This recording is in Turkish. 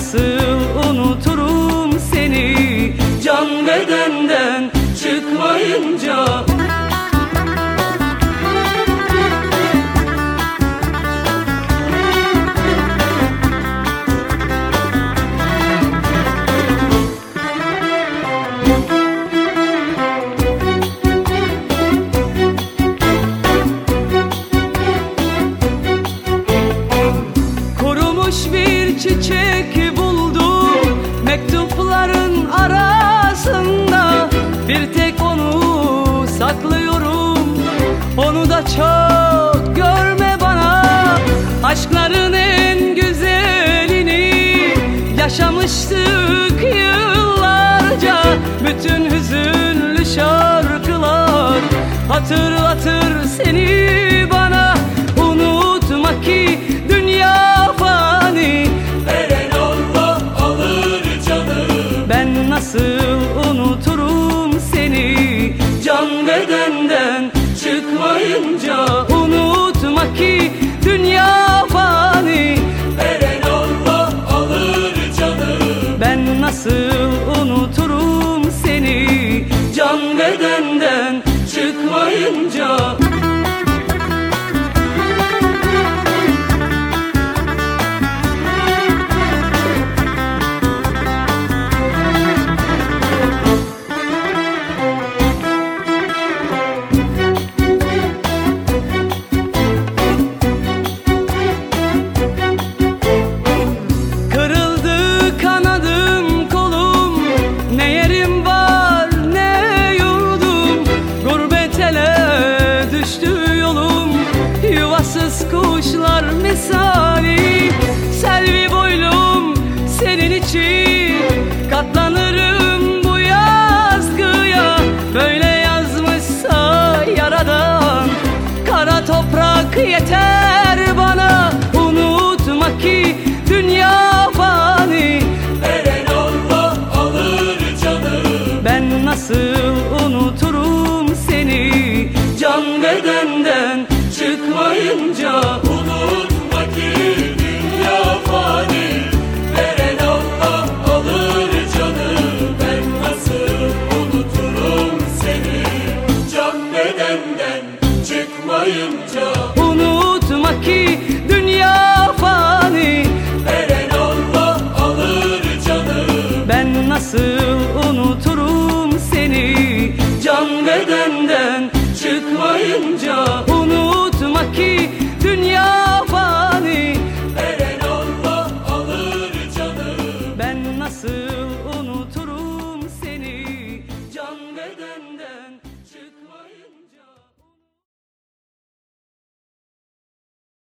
nasıl unuturum seni, can bedenden çıkmayınca. Bir çiçek buldum mektupların arasında, bir tek onu saklıyorum, onu da çok görme bana. Aşkların en güzelini yaşamıştık yıllarca, bütün hüzünlü şarkılar hatırlatır seni bana. Unutma ki dünya fani, veren Allah alır canı. ben nasıl unuturum seni, can bedenden çıkmayınca. Unutma ki dünya fani, veren Allah alır canı. ben nasıl unuturum seni, can bedenden çıkmayınca. Yuvasız kuşlar misali, selvi boylum senin için katlanırım bu yazgıya. Böyle yazmışsa yaradan, kara toprak yeter bana. Unutma ki dünya fani, veren Allah alır canı. ben nasıl unuturum seni, can bedenden çıkmayınca. Unutma ki dünya fani, veren Allah alır canı. Ben nasıl unuturum seni, can bedenden çıkmayınca. Unutma ki dünya fani, veren Allah alır canı. ben nasıl unuturum seni, can bedenden çıkmayınca.